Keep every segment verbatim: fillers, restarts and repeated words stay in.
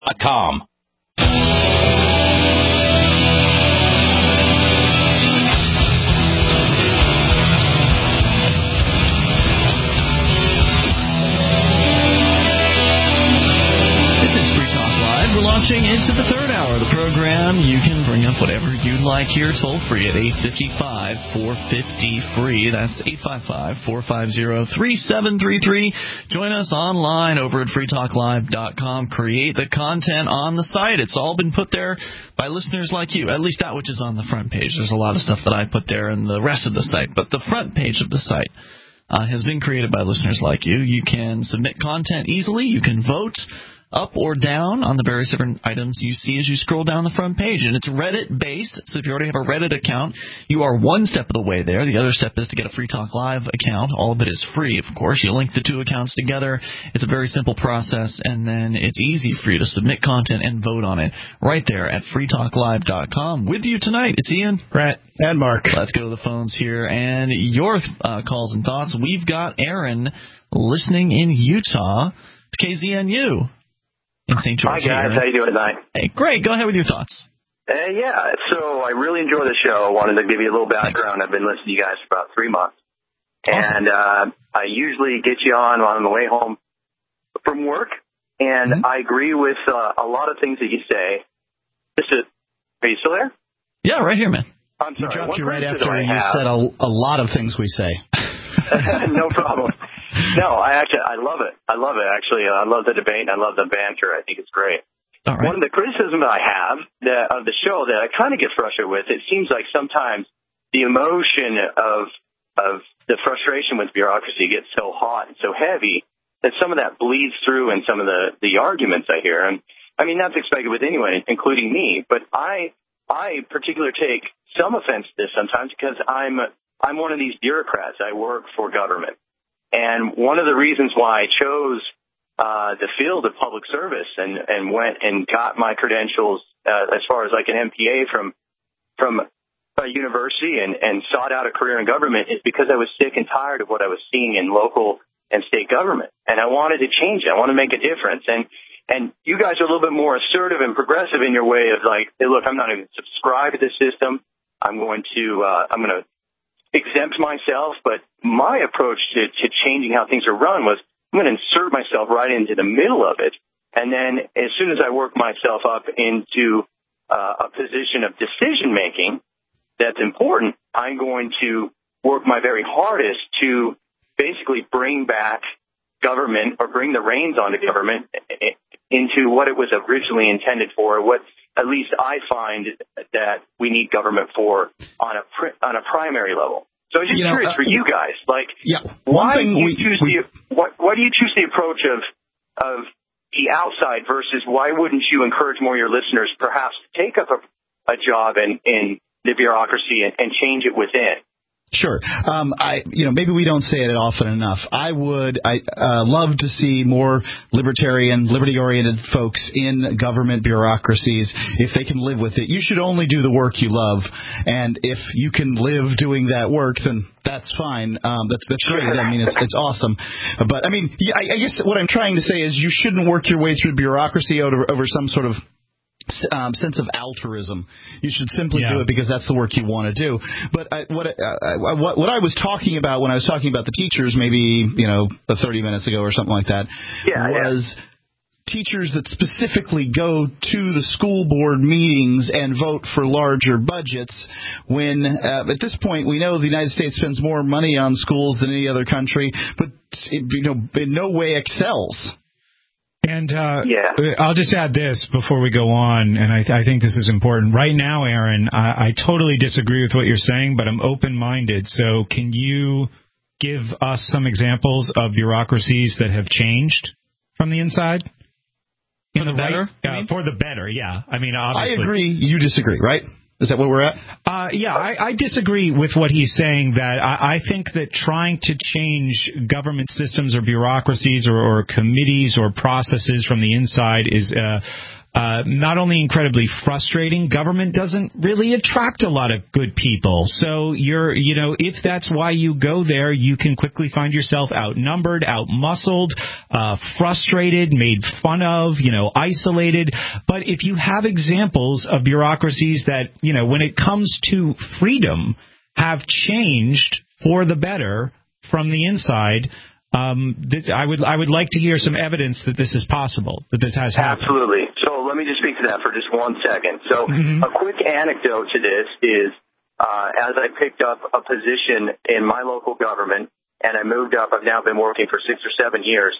dot com. We're launching into the third hour of the program. You can bring up whatever you'd like here toll-free at eight five five, four five zero, free. That's eight five five, four five zero, three seven three three. Join us online over at free talk live dot com. Create the content on the site. It's all been put there by listeners like you, at least that which is on the front page. There's a lot of stuff that I put there in the rest of the site, but the front page of the site uh, has been created by listeners like you. You can submit content easily. You can vote up or down on the various different items you see as you scroll down the front page. And it's Reddit-based, so if you already have a Reddit account, you are one step of the way there. The other step is to get a Free Talk Live account. All of it is free, of course. You link the two accounts together. It's a very simple process, and then it's easy for you to submit content and vote on it right there at free talk live dot com. With you tonight, it's Ian, Brett, and Mark. Let's go to the phones here and your uh, calls and thoughts. We've got Aaron listening in Utah to K Z N U. In Saint George. Hi, guys. How you doing tonight? Hey, great. Go ahead with your thoughts. Uh, yeah, so I really enjoy the show. I wanted to give you a little background. Thanks. I've been listening to you guys for about three months. Awesome. And uh, I usually get you on on the way home from work, and mm-hmm. I agree with uh, a lot of things that you say. Just a, are you still there? Yeah, right here, man. I'm sorry. We dropped One you right after you have. said a, a lot of things we say. No problem. No, I actually, I love it. I love it, actually. I love the debate, and I love the banter. I think it's great. All right. One of the criticisms that I have that, of the show that I kind of get frustrated with, it seems like sometimes the emotion of of the frustration with bureaucracy gets so hot and so heavy that some of that bleeds through in some of the, the arguments I hear. And, I mean, that's expected with anyone, including me. But I, I particularly take some offense to this sometimes because I'm I'm one of these bureaucrats. I work for government. And one of the reasons why I chose uh, the field of public service and, and went and got my credentials uh, as far as like an M P A from from a university and, and sought out a career in government is because I was sick and tired of what I was seeing in local and state government. And I wanted to change it. I want to make a difference. And and you guys are a little bit more assertive and progressive in your way of like, hey, look, I'm not going to subscribe to this system. I'm going to uh, I'm going to exempt myself, but my approach to, to changing how things are run was I'm going to insert myself right into the middle of it, and then as soon as I work myself up into uh, a position of decision-making that's important, I'm going to work my very hardest to basically bring back government or bring the reins onto government into what it was originally intended for, what at least I find that we need government for on a pri- on a primary level. So I'm just you know, curious uh, for you guys, like, yeah, why do you we, choose we, the why, why do you choose the approach of of the outside versus why wouldn't you encourage more of your listeners perhaps to take up a, a job in, in the bureaucracy and, and change it within? Sure. Um, I, you know, maybe we don't say it often enough. I would, I uh, love to see more libertarian, liberty-oriented folks in government bureaucracies if they can live with it. You should only do the work you love, and if you can live doing that work, then that's fine. Um, that's that's great. I mean, it's it's awesome. But I mean, yeah, I, I guess what I'm trying to say is you shouldn't work your way through bureaucracy over, over some sort of Um, sense of altruism. You should simply yeah. do it because that's the work you want to do. But I, what, uh, what what I was talking about when I was talking about the teachers, maybe you know, thirty minutes ago or something like that, yeah, was yeah. teachers that specifically go to the school board meetings and vote for larger budgets. When uh, at this point we know the United States spends more money on schools than any other country, but it, you know, in no way excels. And uh, yeah. I'll just add this before we go on, and I, th- I think this is important. Right now, Aaron, I, I totally disagree with what you're saying, but I'm open-minded. So can you give us some examples of bureaucracies that have changed from the inside? For the better? Right, uh, for the better, yeah. I mean, obviously. I agree. You disagree, right? Is that where we're at? Uh, yeah, I, I disagree with what he's saying. That I, I think that trying to change government systems or bureaucracies or, or committees or processes from the inside is uh, uh, not only incredibly frustrating, government doesn't really attract a lot of good people. So you're, you know, if that's why you go there, you can quickly find yourself outnumbered, outmuscled, uh, frustrated, made fun of, you know, isolated. But if you have examples of bureaucracies that, you know, when it comes to freedom, have changed for the better from the inside, um, this, I would I would like to hear some evidence that this is possible, that this has happened. Absolutely. So let me just speak to that for just one second. So mm-hmm. a quick anecdote to this is, uh, as I picked up a position in my local government and I moved up, I've now been working for six or seven years,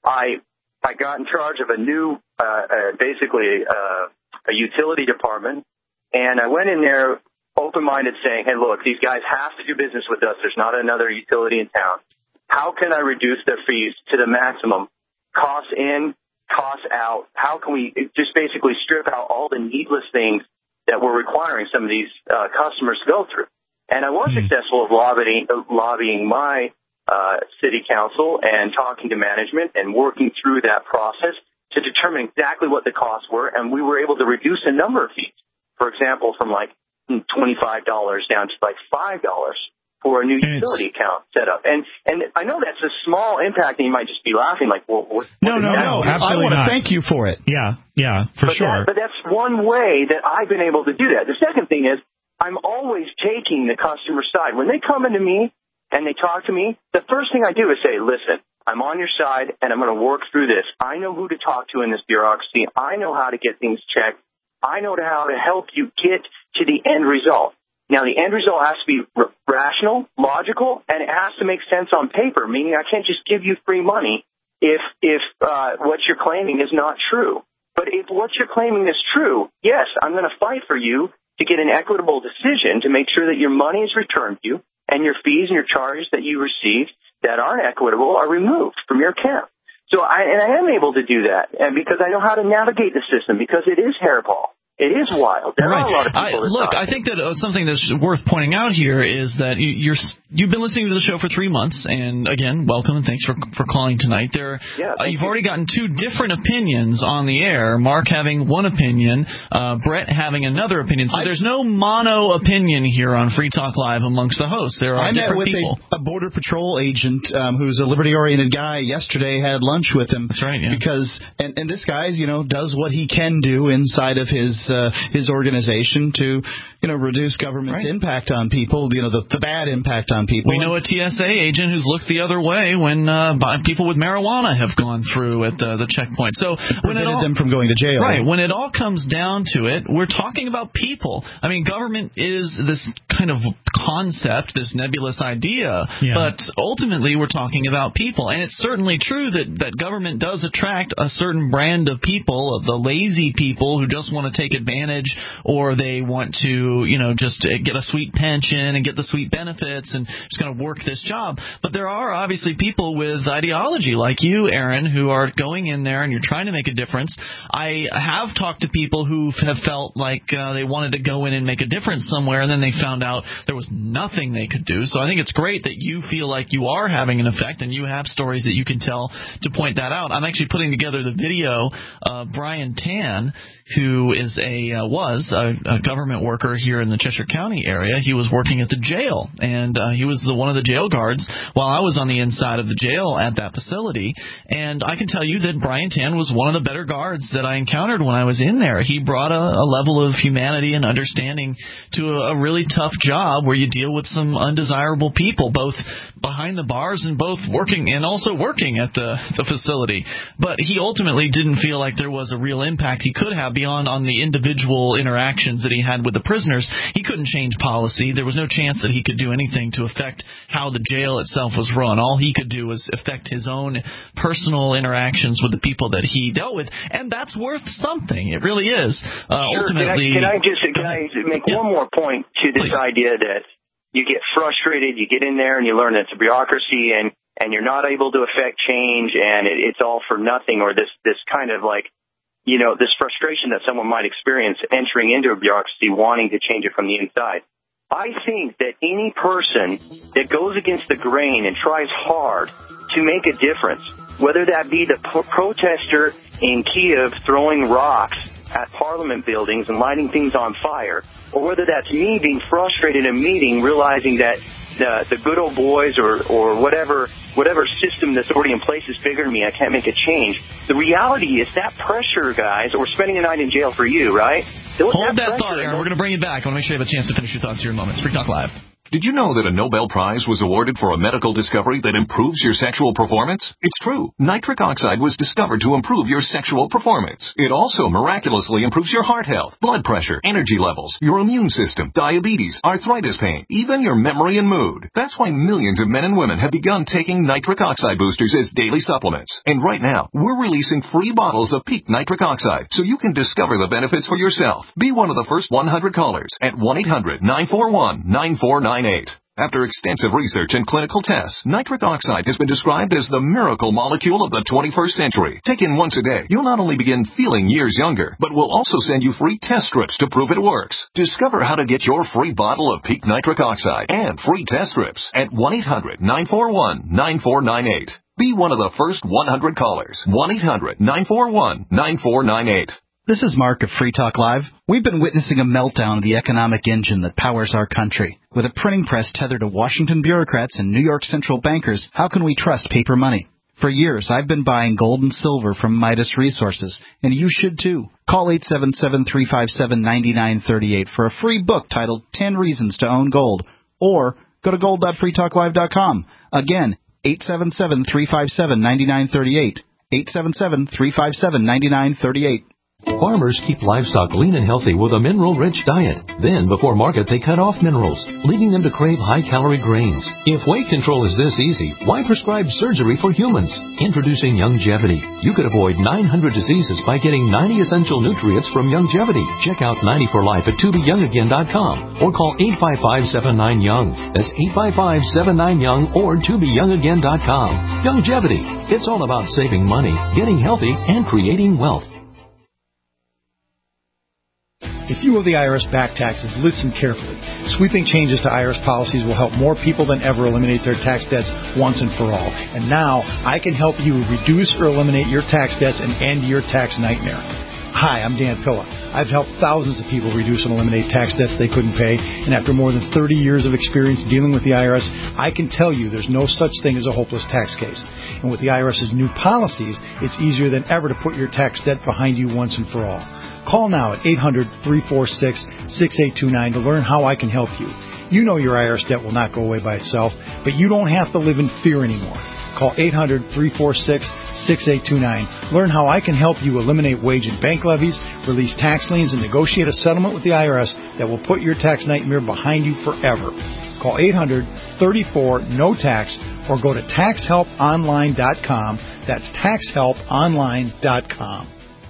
I I got in charge of a new, uh, uh, basically uh, a utility department, and I went in there open-minded saying, hey, look, these guys have to do business with us. There's not another utility in town. How can I reduce their fees to the maximum? Costs in, costs out. How can we just basically strip out all the needless things that we're requiring some of these uh, customers to go through? And I was mm-hmm. successful of lobbying, lobbying my uh, city council and talking to management and working through that process to determine exactly what the costs were, and we were able to reduce a number of fees. For example, from like twenty-five dollars down to like five dollars for a new utility account set up. And and I know that's a small impact, and you might just be laughing like, well, what, no, what no, no, absolutely I want not. to thank you for it. Yeah, yeah, for but sure. That, but that's one way that I've been able to do that. The second thing is I'm always taking the customer side. When they come into me and they talk to me, the first thing I do is say, listen, I'm on your side, and I'm going to work through this. I know who to talk to in this bureaucracy. I know how to get things checked. I know how to help you get to the end result. Now, the end result has to be r- rational, logical, and it has to make sense on paper, meaning I can't just give you free money if if uh, what you're claiming is not true. But if what you're claiming is true, yes, I'm going to fight for you to get an equitable decision to make sure that your money is returned to you and your fees and your charges that you received that aren't equitable are removed from your account. So I, and I am able to do that, and because I know how to navigate the system, because it is hairball. It is wild. There right. are a lot of people I, look, talk. I think that uh, something that's worth pointing out here is that you, you're you've been listening to the show for three months, and again, welcome and thanks for for calling tonight. There, yeah, uh, you've you. already gotten two different opinions on the air. Mark having one opinion, uh, Brett having another opinion. So I, there's no mono opinion here on Free Talk Live amongst the hosts. There are I different met with people. A, a Border Patrol agent um, who's a liberty-oriented guy yesterday. Had lunch with him. That's right. Yeah. Because and and this guy, you know, does what he can do inside of his uh, his organization to, you know, reduce government's right. impact on people, you know, the, the bad impact on people. We know a T S A agent who's looked the other way when uh, people with marijuana have gone through at the, the checkpoint. So when it all, them from going to jail. Right. When it all comes down to it, we're talking about people. I mean, government is this kind of concept, this nebulous idea, yeah. but ultimately we're talking about people. And it's certainly true that, that government does attract a certain brand of people, of the lazy people who just want to take advantage, or they want to, you know, just get a sweet pension and get the sweet benefits and just kind of work this job. But there are obviously people with ideology like you, Aaron, who are going in there and you're trying to make a difference. I have talked to people who have felt like uh, they wanted to go in and make a difference somewhere, and then they found out there was nothing they could do. So I think it's great that you feel like you are having an effect and you have stories that you can tell to point that out. I'm actually putting together the video of Brian Tan, who is a uh, was a, a government worker here in the Cheshire County area. He was working at the jail, and uh, he was the one of the jail guards while I was on the inside of the jail at that facility. And I can tell you that Brian Tan was one of the better guards that I encountered when I was in there. He brought a, a level of humanity and understanding to a, a really tough job where you deal with some undesirable people, both behind the bars and both working and also working at the, the facility. But he ultimately didn't feel like there was a real impact he could have beyond on the individual interactions that he had with the prisoners. He couldn't change policy. There was no chance that he could do anything to affect how the jail itself was run. All he could do was affect his own personal interactions with the people that he dealt with, and that's worth something. It really is. Uh, sure. Ultimately, can I, can I just can I make yeah. one more point to this Please. idea that you get frustrated, you get in there and you learn that it's a bureaucracy, and and you're not able to affect change, and it, it's all for nothing, or this this kind of like, you know, this frustration that someone might experience entering into a bureaucracy, wanting to change it from the inside. I think that any person that goes against the grain and tries hard to make a difference, whether that be the pro- protester in Kiev throwing rocks at Parliament buildings and lighting things on fire, or whether that's me being frustrated in a meeting, realizing that the, the good old boys or, or whatever whatever system that's already in place is bigger than me, I can't make a change. The reality is that pressure, guys, or spending a night in jail for you, right? Hold that, that thought, Aaron. We're going to bring you back. I want to make sure you have a chance to finish your thoughts here in a moment. It's Free Talk Live. Did you know that a Nobel Prize was awarded for a medical discovery that improves your sexual performance? It's true. Nitric oxide was discovered to improve your sexual performance. It also miraculously improves your heart health, blood pressure, energy levels, your immune system, diabetes, arthritis pain, even your memory and mood. That's why millions of men and women have begun taking nitric oxide boosters as daily supplements. And right now, we're releasing free bottles of Peak Nitric Oxide so you can discover the benefits for yourself. Be one of the first one hundred callers at one eight hundred nine four one nine four nine eight. After extensive research and clinical tests, nitric oxide has been described as the miracle molecule of the twenty-first century. Taken once a day, you'll not only begin feeling years younger, but we'll also send you free test strips to prove it works. Discover how to get your free bottle of Peak Nitric Oxide and free test strips at one eight hundred nine four one nine four nine eight. Be one of the first one hundred callers. one eight hundred nine four one nine four nine eight. This is Mark of Free Talk Live. We've been witnessing a meltdown of the economic engine that powers our country. With a printing press tethered to Washington bureaucrats and New York central bankers, how can we trust paper money? For years, I've been buying gold and silver from Midas Resources, and you should too. Call eight seven seven, three five seven, nine nine three eight for a free book titled ten Reasons to Own Gold, or go to gold dot free talk live dot com. Again, eight seven seven, three five seven, nine nine three eight, eight seven seven, three five seven, nine nine three eight. Farmers keep livestock lean and healthy with a mineral-rich diet. Then, before market, they cut off minerals, leading them to crave high-calorie grains. If weight control is this easy, why prescribe surgery for humans? Introducing Youngevity. You could avoid nine hundred diseases by getting ninety essential nutrients from Youngevity. Check out ninety for life at to be young again dot com or call eight five five, seven nine, young. That's eight five five, seven nine, young or to be young again dot com. Youngevity. It's all about saving money, getting healthy, and creating wealth. If you owe the I R S back taxes, listen carefully. Sweeping changes to I R S policies will help more people than ever eliminate their tax debts once and for all. And now, I can help you reduce or eliminate your tax debts and end your tax nightmare. Hi, I'm Dan Pilla. I've helped thousands of people reduce and eliminate tax debts they couldn't pay, and after more than thirty years of experience dealing with the I R S, I can tell you there's no such thing as a hopeless tax case. And with the I R S's new policies, it's easier than ever to put your tax debt behind you once and for all. Call now at eight hundred, three four six, six eight two nine to learn how I can help you. You know your I R S debt will not go away by itself, but you don't have to live in fear anymore. Call eight hundred, three four six, six eight two nine. Learn how I can help you eliminate wage and bank levies, release tax liens, and negotiate a settlement with the I R S that will put your tax nightmare behind you forever. Call eight hundred, three four, N O tax or go to tax help online dot com. That's tax help online dot com.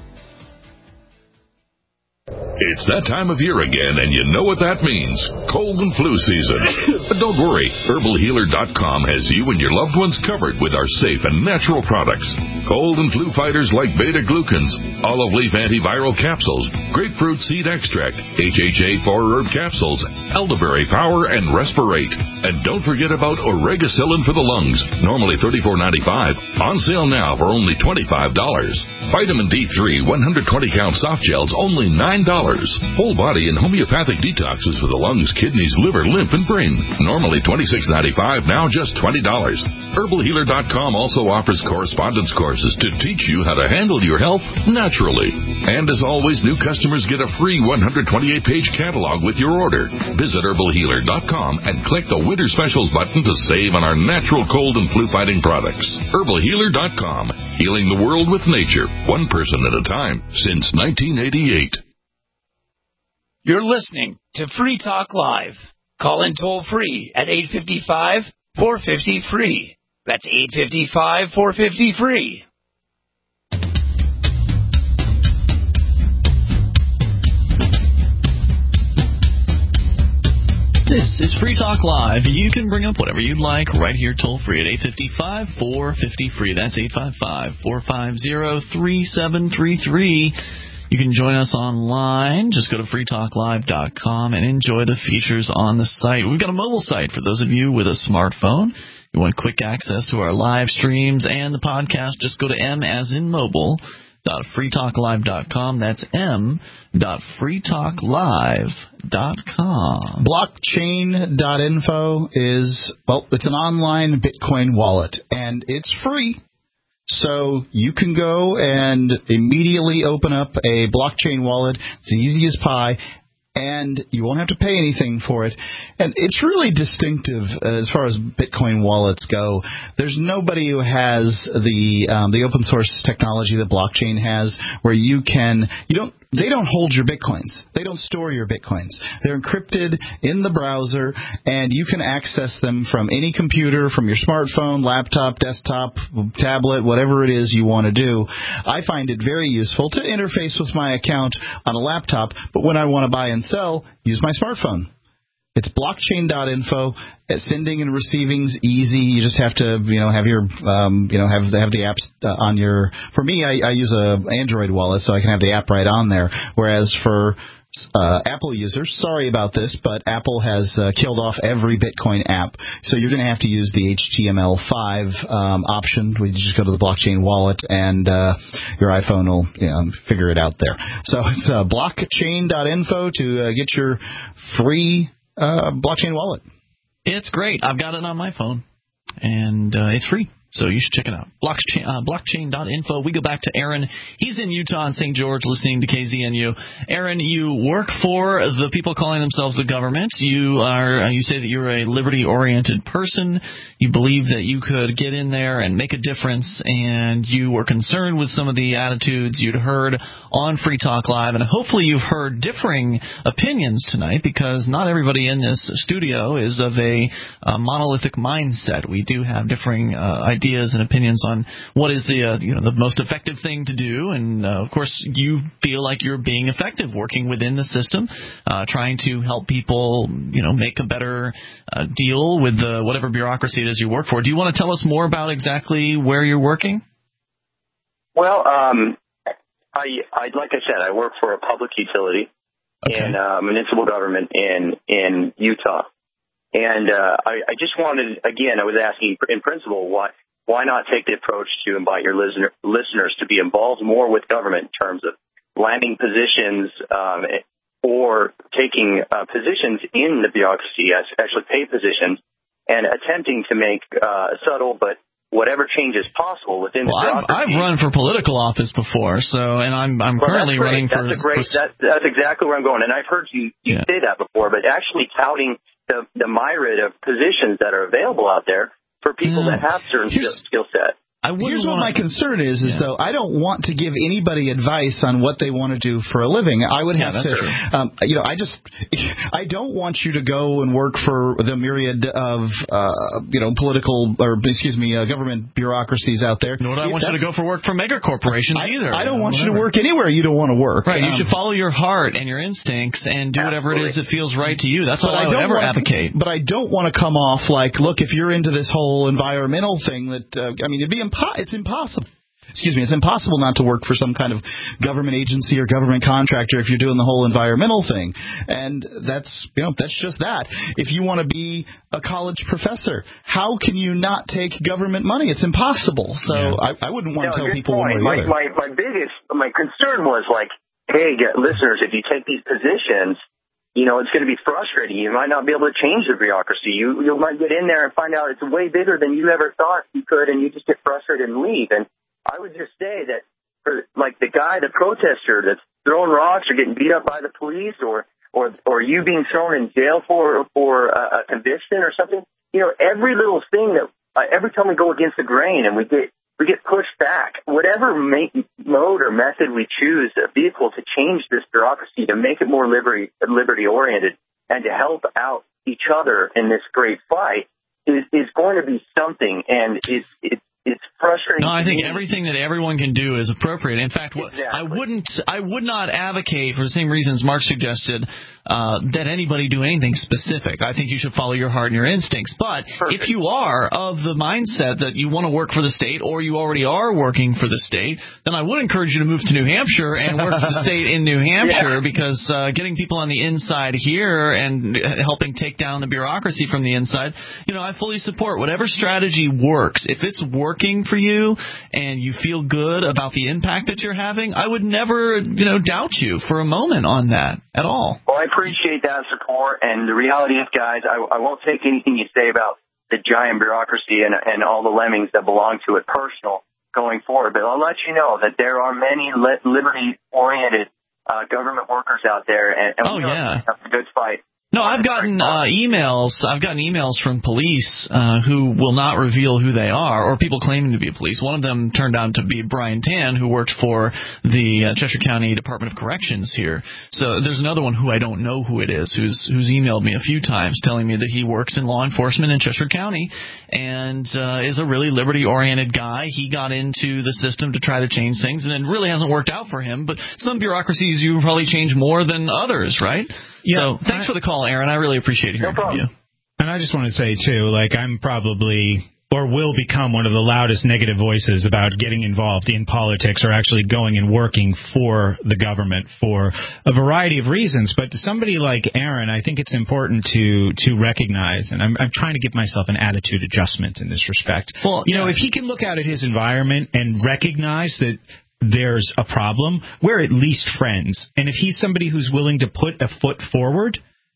It's that time of year again, and you know what that means. Cold and flu season. But don't worry. herbal healer dot com has you and your loved ones covered with our safe and natural products. Cold and flu fighters like beta-glucans, olive leaf antiviral capsules, grapefruit seed extract, H H A four herb capsules, elderberry power, and respirate. And don't forget about oregacillin for the lungs, normally thirty-four ninety-five, on sale now for only twenty-five dollars. Vitamin D three one hundred twenty count soft gels, only nine dollars. Whole body and homeopathic detoxes for the lungs, kidneys, liver, lymph, and brain. Normally twenty-six ninety-five, now just twenty dollars. herbal healer dot com also offers correspondence courses to teach you how to handle your health naturally. And as always, new customers get a free one hundred twenty-eight page catalog with your order. Visit herbal healer dot com and click the Winter Specials button to save on our natural cold and flu fighting products. herbal healer dot com. Healing the world with nature, one person at a time, since nineteen eighty-eight. You're listening to Free Talk Live. Call in toll free at eight five five, four five zero, free. That's eight five five, four five zero, free. This is Free Talk Live. You can bring up whatever you'd like right here toll free at eight five five, four five zero, free. That's eight five five, four five zero, three seven three three. You can join us online. Just go to free talk live dot com and enjoy the features on the site. We've got a mobile site for those of you with a smartphone. You want quick access to our live streams and the podcast, just go to M as in mobile dot free talk live dot com. That's m dot free talk live dot com. Blockchain dot info is, well, it's an online Bitcoin wallet, and it's free. So you can go and immediately open up a blockchain wallet. It's easy as pie. And you won't have to pay anything for it. And it's really distinctive as far as Bitcoin wallets go. There's nobody who has the um, the open source technology that blockchain has, where you can you don't they don't hold your Bitcoins. They don't store your Bitcoins. They're encrypted in the browser, and you can access them from any computer, from your smartphone, laptop, desktop, tablet, whatever it is you want to do. I find it very useful to interface with my account on a laptop, but when I want to buy and sell, use my smartphone. It's blockchain dot info. Sending and receiving's easy. You just have to, you know, have your, um, you know, have have the apps uh, on your. For me, I, I use a Android wallet, so I can have the app right on there. Whereas for uh, Apple users, sorry about this, but Apple has uh, killed off every Bitcoin app. So you're going to have to use the H T M L five um, option. We just go to the blockchain wallet, and uh, your iPhone will, you know, figure it out there. So it's uh, blockchain dot info to uh, get your free Uh, blockchain wallet. It's great. I've got it on my phone, and uh, it's free, so you should check it out. Blockchain, uh, blockchain dot info. We go back to Aaron. He's in Utah and Saint George listening to K Z N U. Aaron, you work for the people calling themselves the government. You are. You say that you're a liberty-oriented person. You believe that you could get in there and make a difference, and you were concerned with some of the attitudes you'd heard on Free Talk Live, and hopefully you've heard differing opinions tonight, because not everybody in this studio is of a, a monolithic mindset. We do have differing uh, ideas and opinions on what is the uh, you know the most effective thing to do, and uh, of course you feel like you're being effective working within the system, uh, trying to help people you know make a better uh, deal with the, whatever bureaucracy it is you work for. Do you want to tell us more about exactly where you're working? Well, um, I, I like I said, I work for a public utility okay. in uh, municipal government in in Utah, and uh, I, I just wanted, again, I was asking in principle, why why not take the approach to invite your listener, listeners to be involved more with government in terms of landing positions um, or taking uh, positions in the bureaucracy, actually paid positions, and attempting to make uh, subtle but whatever changes possible within well, the bureaucracy. I've, I've run for political office before, so and I'm I'm well, currently running that's for. A great, for that, that's exactly where I'm going, and I've heard you, you yeah. say that before. But actually touting the the myriad of positions that are available out there for people yeah. that have certain skill, skill set. I Here's what wanna... my concern is, is yeah. though, I don't want to give anybody advice on what they want to do for a living. I would yeah, have to, um, you know, I just, I don't want you to go and work for the myriad of, uh, you know, political, or excuse me, uh, government bureaucracies out there. Nor do I want That's, you to go for work for mega corporations I, either. I don't want whatever. you to work anywhere you don't want to work. Right, um, you should follow your heart and your instincts and do whatever absolutely. it is that feels right to you. That's all I, I would ever wanna, advocate. But I don't want to come off like, look, if you're into this whole environmental thing, that, uh, I mean, it'd be impo- it's impossible. Excuse me, it's impossible not to work for some kind of government agency or government contractor if you're doing the whole environmental thing. And that's, you know, that's just that. If you want to be a college professor, how can you not take government money? It's impossible. So yeah. I, I wouldn't want to no, tell people point. one way or the my, other. my, my biggest, my concern was like, hey, listeners, if you take these positions, you know, it's going to be frustrating. You might not be able to change the bureaucracy. You, you might get in there and find out it's way bigger than you ever thought you could, and you just get frustrated and leave. And I would just say that, for like the guy, the protester that's throwing rocks or getting beat up by the police, or or or you being thrown in jail for for a, a conviction or something, you know, every little thing that uh, every time we go against the grain and we get we get pushed back, whatever make, mode or method we choose, a vehicle to change this bureaucracy to make it more liberty liberty oriented and to help out each other in this great fight is is going to be something, and it's it's. It's frustrating. No, I think everything that everyone can do is appropriate. In fact, what exactly. I wouldn't, I would not advocate, for the same reasons Mark suggested, uh, that anybody do anything specific. I think you should follow your heart and your instincts. But Perfect. if you are of the mindset that you want to work for the state, or you already are working for the state, then I would encourage you to move to New Hampshire and work for the state in New Hampshire, yeah. because uh, getting people on the inside here and helping take down the bureaucracy from the inside, you know, I fully support whatever strategy works. If it's working for you and you feel good about the impact that you're having, I would never, you know, doubt you for a moment on that at all. Well, I appreciate that support, and the reality is, guys, I, I won't take anything you say about the giant bureaucracy and, and all the lemmings that belong to it personal going forward, but I'll let you know that there are many li- liberty-oriented uh, government workers out there, and, and oh, we yeah. have a good fight. No, I've gotten uh, emails. I've gotten emails from police uh, who will not reveal who they are, or people claiming to be police. One of them turned out to be Brian Tan, who worked for the uh, Cheshire County Department of Corrections here. So there's another one who I don't know who it is, who's who's emailed me a few times telling me that he works in law enforcement in Cheshire County and uh, is a really liberty-oriented guy. He got into the system to try to change things, and it really hasn't worked out for him. But some bureaucracies you probably change more than others, right? Yeah, so thanks I, for the call, Aaron. I really appreciate hearing no from you. And I just want to say, too, like I'm probably or will become one of the loudest negative voices about getting involved in politics or actually going and working for the government for a variety of reasons. But to somebody like Aaron, I think it's important to to recognize, and I'm, I'm trying to give myself an attitude adjustment in this respect. Well, you yeah. know, if he can look out at his environment and recognize that there's a problem, we're at least friends. And if he's somebody who's willing to put a foot forward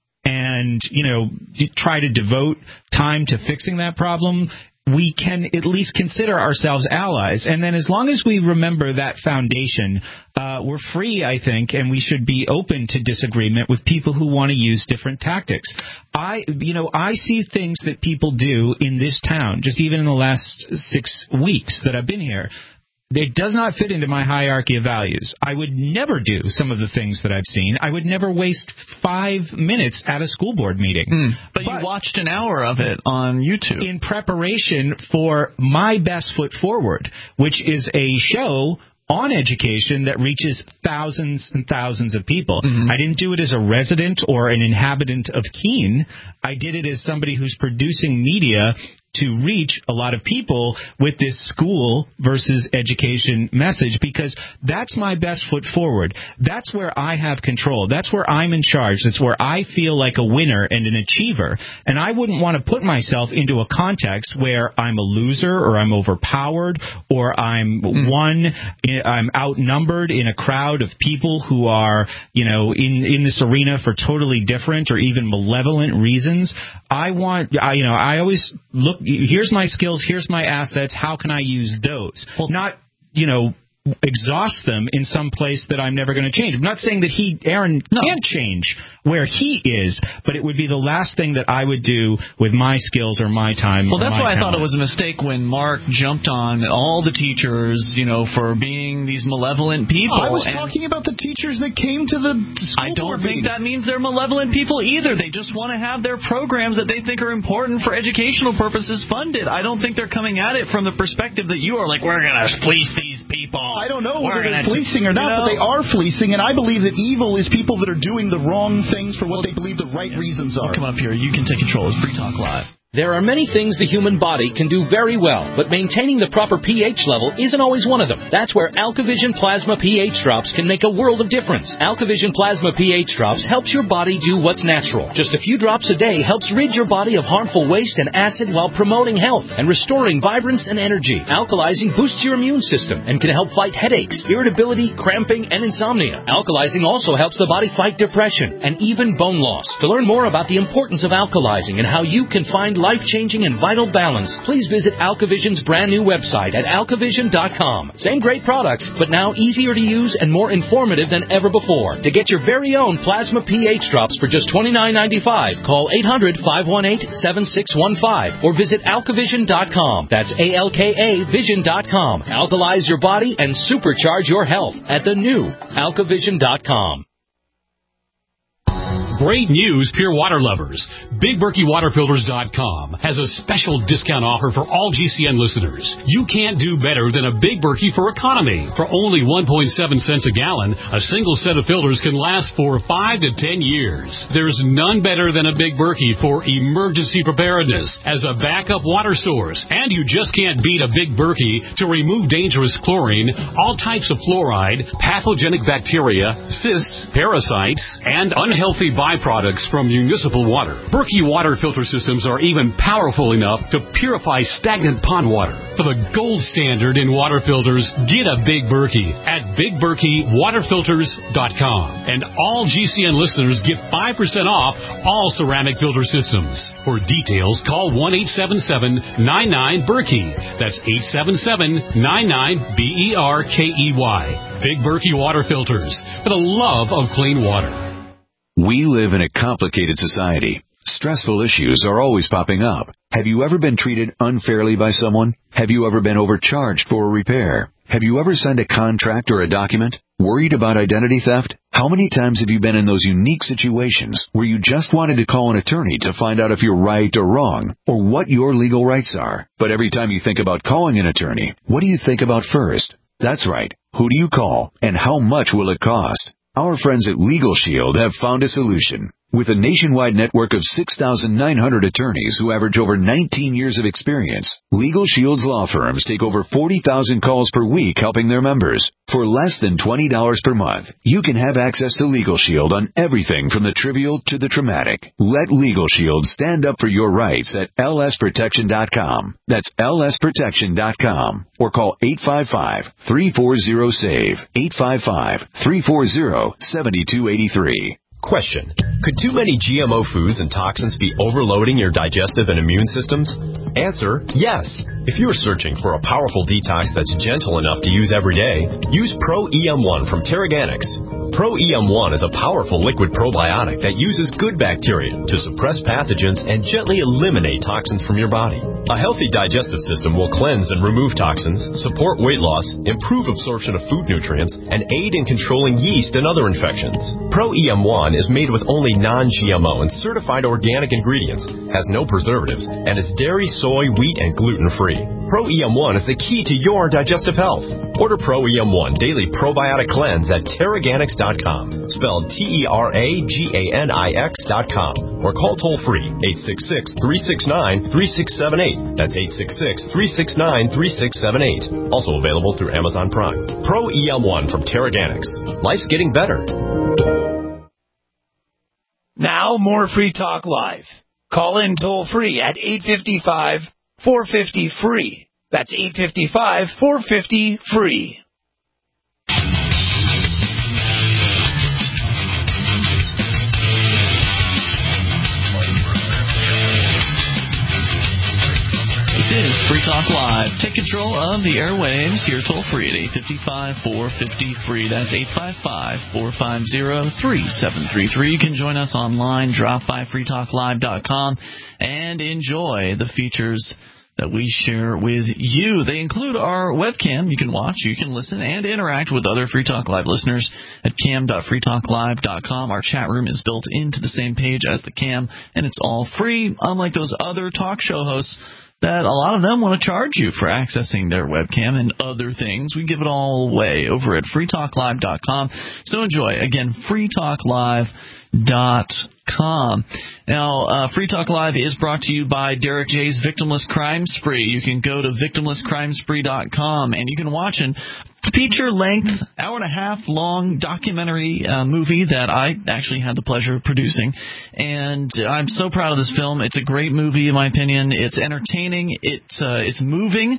and, you know, try to devote time to fixing that problem, we can at least consider ourselves allies. And then as long as we remember that foundation, uh, we're free, I think, and we should be open to disagreement with people who want to use different tactics. I, you know, I see things that people do in this town, just even in the last six weeks that I've been here. It does not fit into my hierarchy of values. I would never do some of the things that I've seen. I would never waste five minutes at a school board meeting. Mm. But, but you watched an hour of it on YouTube. In preparation for My Best Foot Forward, which is a show on education that reaches thousands and thousands of people. Mm-hmm. I didn't do it as a resident or an inhabitant of Keene. I did it as somebody who's producing media to reach a lot of people with this school versus education message, because that's my best foot forward. That's where I have control. That's where I'm in charge. That's where I feel like a winner and an achiever. And I wouldn't want to put myself into a context where I'm a loser or I'm overpowered or I'm mm. one, I'm outnumbered in a crowd of people who are, you know, in, in this arena for totally different or even malevolent reasons. I want, I, you know, I always look, here's my skills, here's my assets, how can I use those? Well, not, you know, exhaust them in some place that I'm never going to change. I'm not saying that he, Aaron, no. can't change where he is, but it would be the last thing that I would do with my skills or my time. Well, that's why talent. I thought it was a mistake when Mark jumped on all the teachers, you know, for being these malevolent people. I was talking about the teachers that came to the school I don't board think meeting. that means they're malevolent people either. They just want to have their programs that they think are important for educational purposes funded. I don't think they're coming at it from the perspective that you are like, we're going to fleece these people. I don't know we're whether they're gonna, fleecing or not, you know, but they are fleecing, and I believe that evil is people that are doing the wrong things for what they believe the right yeah. reasons are. We'll come up here. You can take control. It's Free Talk Live. There are many things the human body can do very well, but maintaining the proper pH level isn't always one of them. That's where AlkaVision Plasma pH Drops can make a world of difference. AlkaVision Plasma pH Drops helps your body do what's natural. Just a few drops a day helps rid your body of harmful waste and acid while promoting health and restoring vibrance and energy. Alkalizing boosts your immune system and can help fight headaches, irritability, cramping, and insomnia. Alkalizing also helps the body fight depression and even bone loss. To learn more about the importance of alkalizing and how you can find life-changing and vital balance, please visit AlkaVision's brand new website at alkavision dot com. Same great products, but now easier to use and more informative than ever before. To get your very own Plasma pH Drops for just twenty-nine ninety-five, call eight hundred, five one eight, seven six one five or visit alkavision dot com. That's A L K A vision dot com. Alkalize your body and supercharge your health at the new alkavision dot com. Great news, pure water lovers. Big Berkey Water Filters dot com has a special discount offer for all G C N listeners. You can't do better than a Big Berkey for economy. For only one point seven cents a gallon, a single set of filters can last for five to ten years. There's none better than a Big Berkey for emergency preparedness as a backup water source. And you just can't beat a Big Berkey to remove dangerous chlorine, all types of fluoride, pathogenic bacteria, cysts, parasites, and unhealthy biomass byproducts from municipal water. Berkey water filter systems are even powerful enough to purify stagnant pond water. For the gold standard in water filters, get a Big Berkey at big berkey water filters dot com. And all G C N listeners get five percent off all ceramic filter systems. For details, call one eight seven seven nine nine Berkey. That's eight seven seven nine nine B E R K E Y. Big Berkey water filters, for the love of clean water. We live in a complicated society. Stressful issues are always popping up. Have you ever been treated unfairly by someone? Have you ever been overcharged for a repair? Have you ever signed a contract or a document? Worried about identity theft? How many times have you been in those unique situations where you just wanted to call an attorney to find out if you're right or wrong, or what your legal rights are? But every time you think about calling an attorney, what do you think about first? That's right. Who do you call, and how much will it cost? Our friends at Legal Shield have found a solution. With a nationwide network of six thousand nine hundred attorneys who average over nineteen years of experience, Legal Shield's law firms take over forty thousand calls per week helping their members. For less than twenty dollars per month, you can have access to Legal Shield on everything from the trivial to the traumatic. Let Legal Shield stand up for your rights at L S protection dot com. That's L S protection dot com. Or call eight five five, three four zero, S A V E, eight five five, three four zero, seven two eight three. Question. Could too many G M O foods and toxins be overloading your digestive and immune systems? Answer, yes. If you're searching for a powerful detox that's gentle enough to use every day, use Pro E M one from Terraganics. Pro E M one is a powerful liquid probiotic that uses good bacteria to suppress pathogens and gently eliminate toxins from your body. A healthy digestive system will cleanse and remove toxins, support weight loss, improve absorption of food nutrients, and aid in controlling yeast and other infections. Pro E M one is made with only non-G M O and certified organic ingredients, has no preservatives, and is dairy, soy, wheat, and gluten-free. Pro E M one is the key to your digestive health. Order Pro E M one Daily Probiotic Cleanse at Terraganics dot com, spelled T E R A G A N I X dot com, or call toll-free eight six six, three six nine, three six seven eight. That's eight six six, three six nine, three six seven eight. Also available through Amazon Prime. Pro E M one from Terraganics. Life's getting better. Now, more Free Talk Live. Call in toll-free at eight five five, four five zero, free. That's eight five five, four five zero, free. This is Free Talk Live. Take control of the airwaves. You're toll-free at eight five five, four five zero, free. That's eight five five, four five zero, three seven three three. You can join us online. Drop by free talk live dot com and enjoy the features that we share with you. They include our webcam. You can watch, you can listen, and interact with other Free Talk Live listeners at cam dot free talk live dot com. Our chat room is built into the same page as the cam, and it's all free, unlike those other talk show hosts that a lot of them want to charge you for accessing their webcam and other things. We give it all away over at free talk live dot com. So enjoy. Again, free talk live dot com. Now, uh, Free Talk Live is brought to you by Derek J's Victimless Crime Spree. You can go to victimless crime spree dot com and you can watch an feature-length, hour and a half long documentary uh, movie that I actually had the pleasure of producing. And I'm so proud of this film. It's a great movie, in my opinion. It's entertaining. It's uh, it's moving.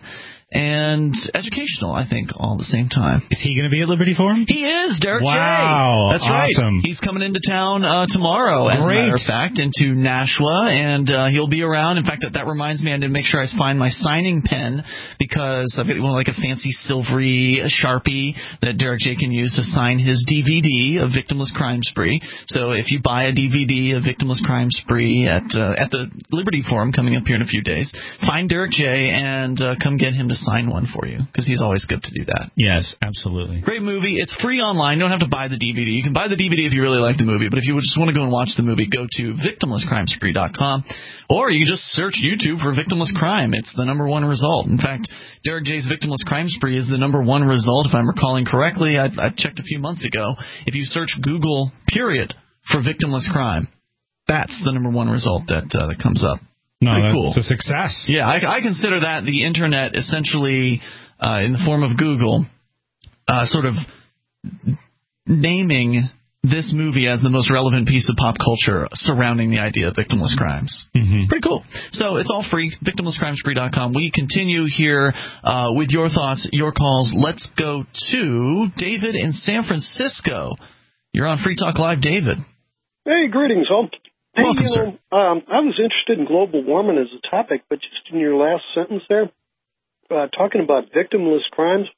And educational, I think, all at the same time. Is he going to be at Liberty Forum? He is, Derek J. Wow, That's right. awesome. He's coming into town uh, tomorrow, as Great. a matter of fact, into Nashua, and uh, he'll be around. In fact, that, that reminds me, I did make sure I find my signing pen, because I've got one like a fancy silvery Sharpie that Derek J can use to sign his D V D of Victimless Crime Spree. So if you buy a D V D of Victimless Crime Spree at uh, at the Liberty Forum coming up here in a few days, find Derek J and uh, come get him to sign one for you, because he's always good to do that. Yes, absolutely. Great movie. It's free online. You don't have to buy the D V D. You can buy the D V D if you really like the movie, but if you just want to go and watch the movie, go to victimless crime spree dot com, or you can just search YouTube for Victimless Crime. It's the number one result. In fact, Derek J's Victimless Crime Spree is the number one result, if I'm recalling correctly. I, I checked a few months ago. If you search Google, period, for Victimless Crime, that's the number one result that, uh, that comes up. No, Pretty that's cool. a success. Yeah, I, I consider that the Internet essentially, uh, in the form of Google, uh, sort of naming this movie as the most relevant piece of pop culture surrounding the idea of victimless crimes. Mm-hmm. Pretty cool. So it's all free, victimless crimes free dot com. We continue here uh, with your thoughts, your calls. Let's go to David in San Francisco. You're on Free Talk Live, David. Hey, greetings, all. Hey, Welcome, you know, um, I was interested in global warming as a topic, but just in your last sentence there, uh, talking about victimless crimes,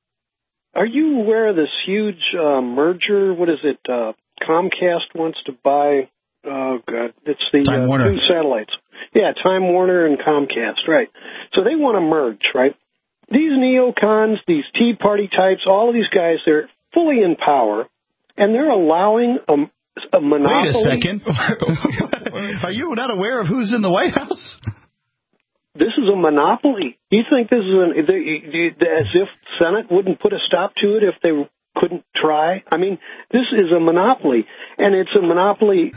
are you aware of this huge uh, merger? What is it? Uh, Comcast wants to buy, oh, God, it's the Time uh, Warner. two satellites. Yeah, Time Warner and Comcast, right. So they want to merge, right? These neocons, these Tea Party types, all of these guys, they're fully in power, and they're allowing a A monopoly. Wait a second. Are you not aware of who's in the White House? This is a monopoly. You think this is an, as if Senate wouldn't put a stop to it if they couldn't try? I mean, this is a monopoly, and it's a monopoly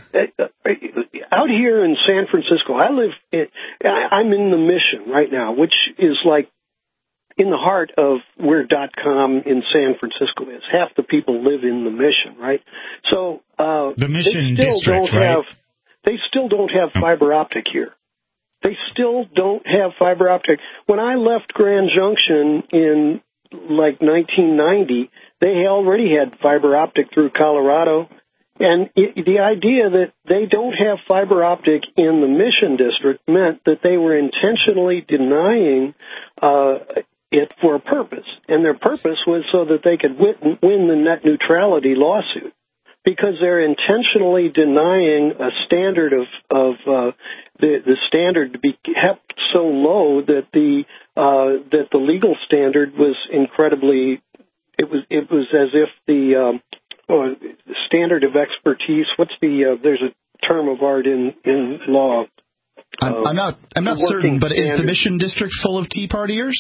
out here in San Francisco. I live, in, I'm in the Mission right now, which is like in the heart of where .com in San Francisco is. Half the people live in the Mission, right? So uh, the Mission they still district, don't right? have, they still don't have fiber optic here. They still don't have fiber optic. When I left Grand Junction in like nineteen ninety, they already had fiber optic through Colorado. And it, the idea that they don't have fiber optic in the Mission District meant that they were intentionally denying uh, it for a purpose. And their purpose was so that they could win, win the net neutrality lawsuit, because they're intentionally denying a standard of, of uh, the, the standard to be kept so low that the uh, that the legal standard was incredibly. It was it was as if the um, oh, standard of expertise. What's the? Uh, there's a term of art in in law. I'm, Uh, I'm not. I'm not certain, but is the Mission District full of Tea Partiers?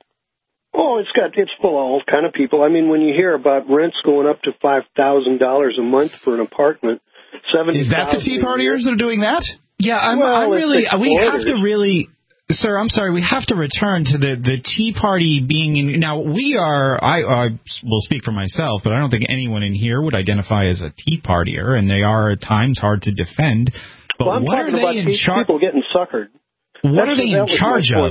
Oh, it's got it's full of all kind of people. I mean, when you hear about rents going up to five thousand dollars a month for an apartment, seventy. Is that the Tea Partiers that are doing that? Yeah, I'm, well, I'm really. We have exploiters. to really. Sir, I'm sorry. We have to return to the, the Tea Party being in. Now, we are. I, I will speak for myself, but I don't think anyone in here would identify as a Tea Partier, and they are at times hard to defend. But well, I'm what talking are about they in these charge? people getting suckered. What That's- are they that in was my charge point. of?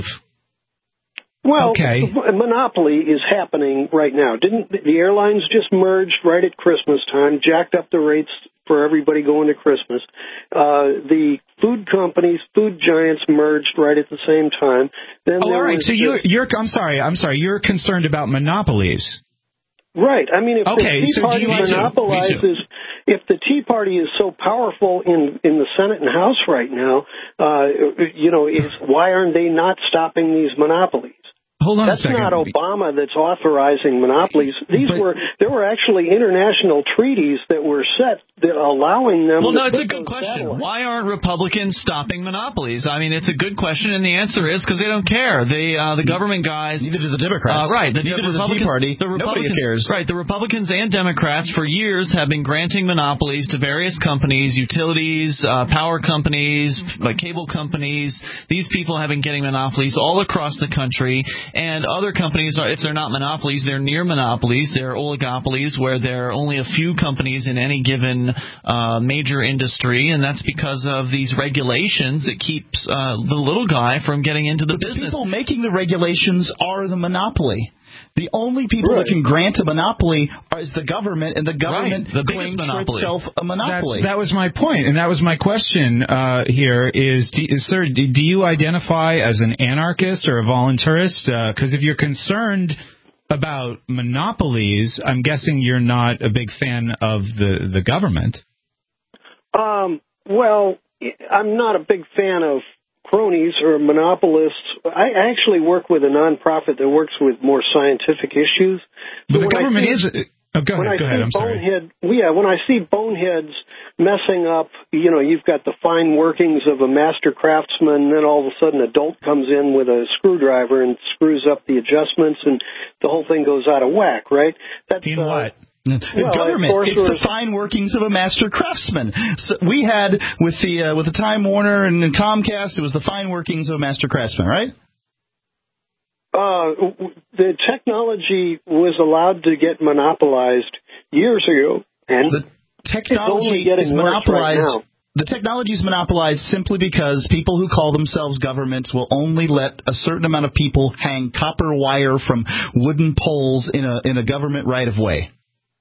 Well, Okay. a monopoly is happening right now. Didn't the airlines just merged right at Christmas time, jacked up the rates for everybody going to Christmas? Uh, the food companies, food giants merged right at the same time. Then Oh, there all right. was So the- you're, you're. I'm sorry. I'm sorry. You're concerned about monopolies. Right. I mean, if Okay, the Tea so do Party you- me too. Me monopolizes, too. if the Tea Party is so powerful in in the Senate and House right now, uh, you know, is why aren't they not stopping these monopolies? Hold on That's a second. not Obama that's authorizing monopolies. These But- were there were actually international treaties that were set that allowing them. Well, to no, it's put a good those question. satellites. Why aren't Republicans stopping monopolies? I mean, it's a good question, and the answer is because they don't care. They, uh, the government guys. Neither do the Democrats. Uh, right. The, Neither the does the Tea Republicans, Party. the Nobody Republicans, cares. Right. The Republicans and Democrats for years have been granting monopolies to various companies, utilities, uh, power companies, like cable companies. These people have been getting monopolies all across the country, and other companies are, if they're not monopolies, they're near monopolies. They're oligopolies where there are only a few companies in any given uh, major industry, and that's because of these regulations that keeps uh, the little guy from getting into the But the business. people making the regulations are the monopoly. The only people Right. that can grant a monopoly is the government, and the government Right, the biggest claims for monopoly. itself a monopoly. That's, that was my point, and that was my question uh, here is, do, is, sir, do, do you identify as an anarchist or a voluntarist? Because if you're concerned about monopolies, I'm guessing you're not a big fan of the, the government. Um, well, I'm not a big fan of cronies or monopolists. I actually work with a nonprofit that works with more scientific issues. But So the when I government see- is... Oh, go when ahead, I go ahead, see I'm sorry. bonehead, yeah, when I see boneheads messing up, you know, you've got the fine workings of a master craftsman, and then all of a sudden a dolt comes in with a screwdriver and screws up the adjustments, and the whole thing goes out of whack, right? That's In uh, what? The Well, government. of course, It's the we're- fine workings of a master craftsman. So we had with the uh, with the Time Warner and Comcast, it was the fine workings of a master craftsman, right? Uh, the technology was allowed to get monopolized years ago, and The technology is monopolized. Right the technology is monopolized simply because people who call themselves governments will only let a certain amount of people hang copper wire from wooden poles in a in a government right of way.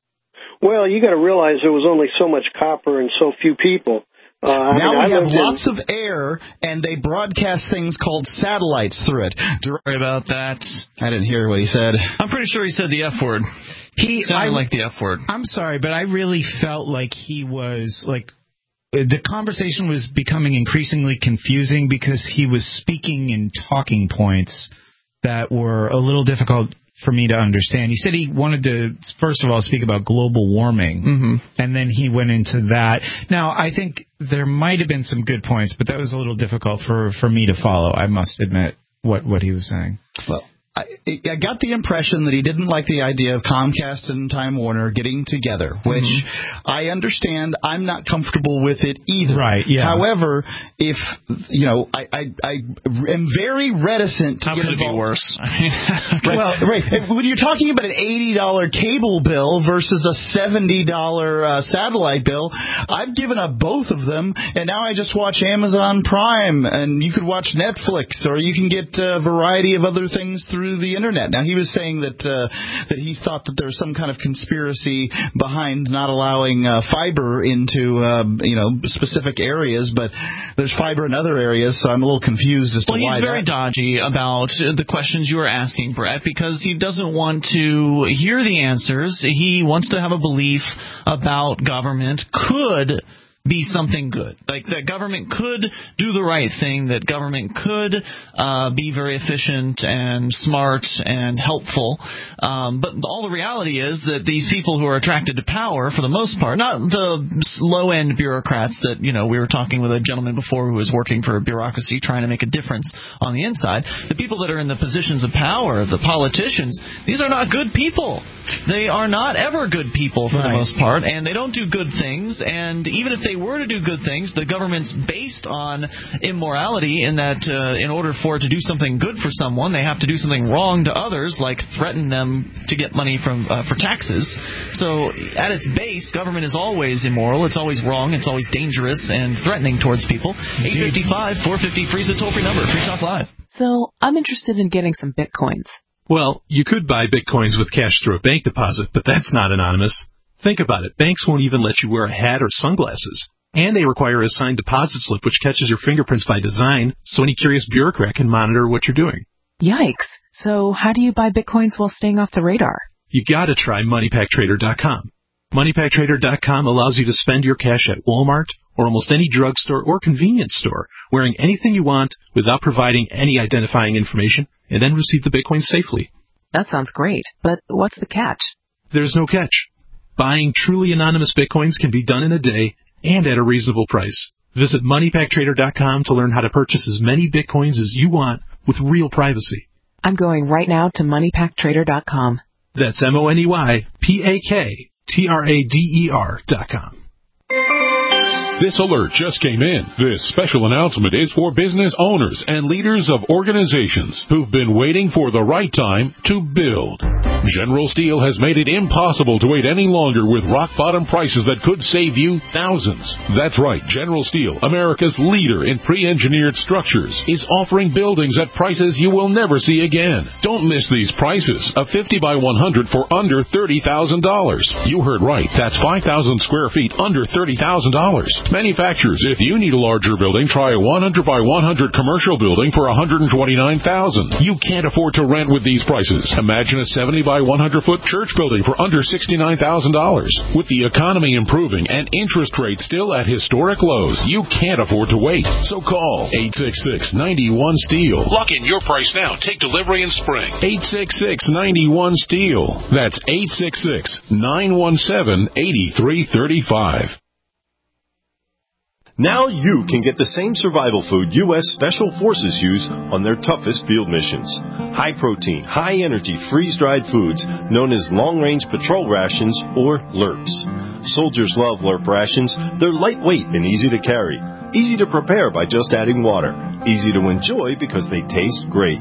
Well, you got to realize there was only so much copper and so few people. Uh, now I mean, we I have lots in... of air, and they broadcast things called satellites through it. Sorry about that. I didn't hear what he said. I'm pretty sure he said the F word. He sounded I, like the F word. I'm sorry, but I really felt like he was like the conversation was becoming increasingly confusing because he was speaking in talking points that were a little difficult for me to understand. He said he wanted to, first of all, speak about global warming, mm-hmm. and then he went into that. Now, I think there might have been some good points, but that was a little difficult for, for me to follow, I must admit, what, what he was saying. Well, I, I got the impression that he didn't like the idea of Comcast and Time Warner getting together, which mm-hmm. I understand. I'm not comfortable with it either. Right, yeah. However, if, you know, I, I, I am very reticent to How get could involved. it be worse? Right, well, right. When you're talking about an eighty dollars cable bill versus a seventy dollars uh, satellite bill, I've given up both of them, and now I just watch Amazon Prime, and you could watch Netflix, or you can get a variety of other things through the internet. Now, he was saying that uh, that he thought that there was some kind of conspiracy behind not allowing uh, fiber into uh, you know specific areas, but there's fiber in other areas, so I'm a little confused as to well, why. Well, he's very that. dodgy about the questions you were asking, Brett, because he doesn't want to hear the answers. He wants to have a belief about government could be something good, like that government could do the right thing, that government could uh, be very efficient and smart and helpful. Um, but all the reality is that these people who are attracted to power, for the most part, not the low-end bureaucrats that, you know, we were talking with a gentleman before who was working for a bureaucracy trying to make a difference on the inside. The people that are in the positions of power, the politicians, these are not good people. They are not ever good people for right. the most part, and they don't do good things, and even if they were to do good things, the government's based on immorality in that uh, in order for it to do something good for someone, they have to do something wrong to others, like threaten them to get money from uh, for taxes. So at its base, government is always immoral, it's always wrong, it's always dangerous and threatening towards people. eight five five, four five zero, free is the toll-free number, Free Talk Live. So I'm interested in getting some bitcoins. Well, you could buy bitcoins with cash through a bank deposit, but that's not anonymous. Think about it. Banks won't even let you wear a hat or sunglasses. And they require a signed deposit slip which catches your fingerprints by design, so any curious bureaucrat can monitor what you're doing. Yikes. So how do you buy bitcoins while staying off the radar? You gotta try money pack trader dot com. money pack trader dot com allows you to spend your cash at Walmart or almost any drugstore or convenience store, wearing anything you want without providing any identifying information, and then receive the bitcoin safely. That sounds great, but what's the catch? There's no catch. Buying truly anonymous bitcoins can be done in a day and at a reasonable price. Visit money pack trader dot com to learn how to purchase as many bitcoins as you want with real privacy. I'm going right now to money pack trader dot com. That's M O N E Y P A K T R A D E R dot com. This alert just came in. This special announcement is for business owners and leaders of organizations who've been waiting for the right time to build. General Steel has made it impossible to wait any longer with rock-bottom prices that could save you thousands. That's right. General Steel, America's leader in pre-engineered structures, is offering buildings at prices you will never see again. Don't miss these prices. A fifty by one hundred for under thirty thousand dollars. You heard right. That's five thousand square feet under thirty thousand dollars. Manufacturers, if you need a larger building, try a one hundred by one hundred commercial building for one hundred twenty-nine thousand dollars. You can't afford to rent with these prices. Imagine a seventy by one hundred foot church building for under sixty-nine thousand dollars. With the economy improving and interest rates still at historic lows, you can't afford to wait. So call eight six six, nine one, STEEL. Lock in your price now. Take delivery in spring. eight six six, nine one, STEEL. That's eight six six, nine one seven, eight three three five. Now you can get the same survival food U S Special Forces use on their toughest field missions. High-protein, high-energy, freeze-dried foods known as long-range patrol rations, or L R Ps. Soldiers love L R P rations. They're lightweight and easy to carry. Easy to prepare by just adding water. Easy to enjoy because they taste great.